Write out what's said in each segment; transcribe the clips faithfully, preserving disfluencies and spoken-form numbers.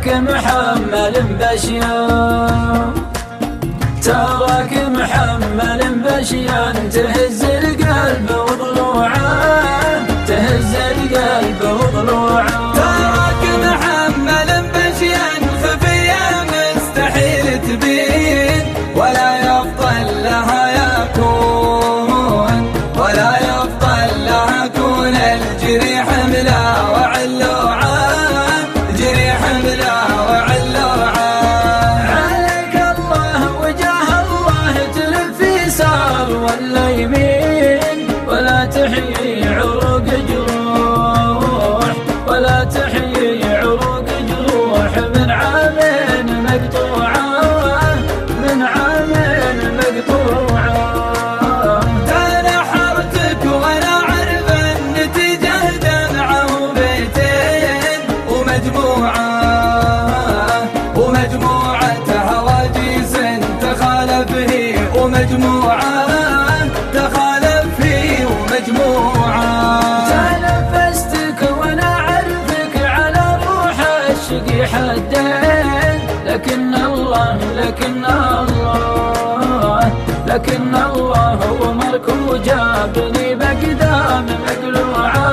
محمل بشيان، تراك محمل بشيان، تهز القلب وضلوعه، تهز القلب وضلوعه. تراك محمل بشيان خفية مستحيل تبين، ولا يفضل لها يكون، ولا يفضل لها كون الجريح ملا وعلوعه، جريح ملا وعلوعه. عليك الله وجاه الله تلف يسار ولا يمين، ولا تحيي عروق جروح، ولا تحيي عروق جروح من عامين مقطوعه، من عامين مقطوعه. تنحرتك وانا عارف النتيجه دمعه وبيتين ومجموعه، ومجموعه هواجيس تخالف هي، ومجموعه تخالف هي ومجموعه. تنفستك وانا عرفك على روح الشقي حدين، لكن الله لكن الله لكن الله ومرك وجابني بقدام مقلوعه،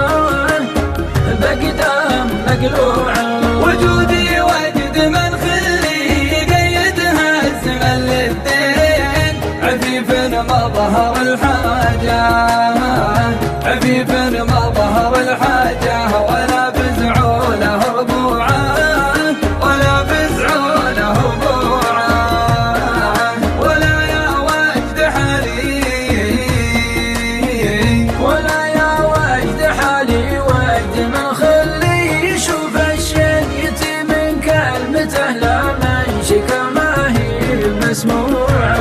بقدام مقلوعه. وجودي وجد من خلي يقيدها الزمن للدين، عفيف مظهر الحاجة، عفيف مظهر الحاجة، ولا فزعوا له ربوعه، ولا فزعوا له ربوعه. ولا يا وجد حالي، ولا يا وجد حالي وجد من خلي يشوف الشيء من كلمته، لا من شكا ما هي مسموعه.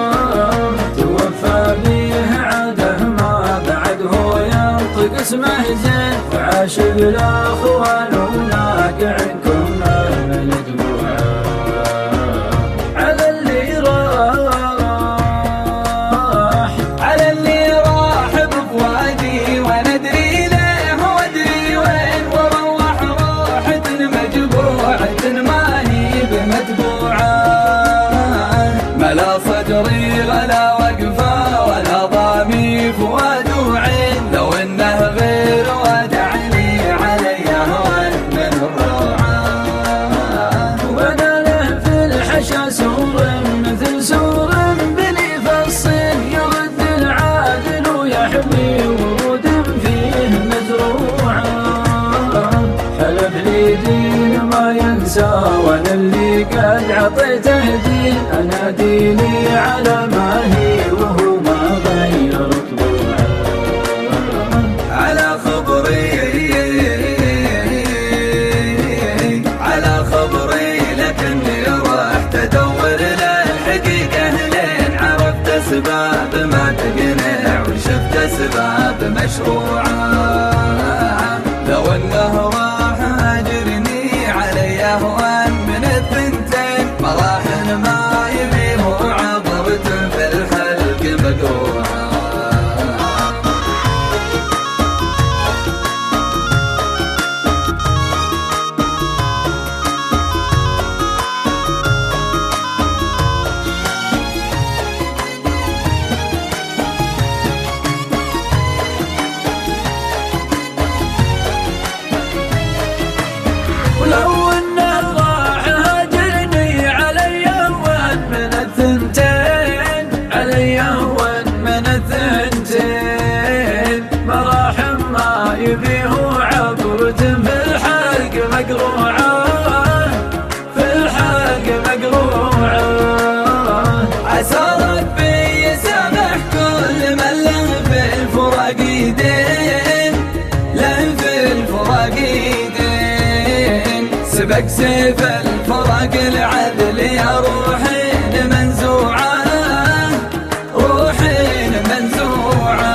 توفى بيه عاده ما بعد هو ينطق اسمه زين، وعاشق الاخوان ولاقعكم من دموعه. على اللي راح، على اللي راح بفؤادي وندري ليه وادري وين، وروح روحة مجبوعة ما هي بمتبوعة. ملا صدري غلا وقفة ولا ضامي فؤاد وعين، لو انه غير ودعني علي هوان من الروعة. وبدا له في الحشا سور مثل سور بني فالصين، يرد العادل ويحمي ورود فيه مزروعه. حلف لي دين ما ينسى، وانا اللي قد عطيته دين، انا ديني على ما هي وهو ما غير طبوعه. على خبري، على خبري لكني رحت ادور للحقيقة لين عرفت اسباب ما تقنع، وشفت اسباب مشروعة. لو انه راح هاجرني علي اهوان من الثنتين، مراحل ما يبيه عبرت في الحلق مقروعة. ولو انه راح هاجرني علي اهون من الثنتين، علي اهون من الثنتين. مراحم ما يبيه عبرة في الحلق مقروعه، في الحلق مقروعه. عسى ربي يسامح كل من له في الفراق يدين، له في الفراق يدين. سبق سيف الفراق العدل يا روحين منزوعه، روحين منزوعه.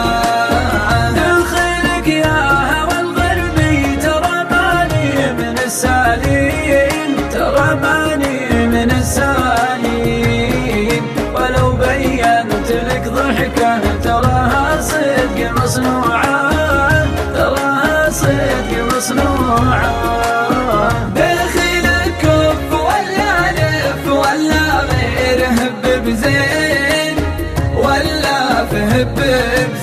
دخلك يا هوى الغربي ترى ماني من السالين، ترى ماني من السالين. ولو بينت لك ضحكة تراها صدق مصنوعة، تراها صدق مصنوعة. دخلك الحبيب